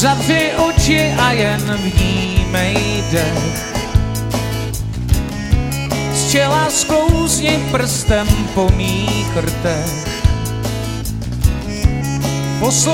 Zavři oči a jen vnímej dech. Z čela sklouzni prstem po mých rtech.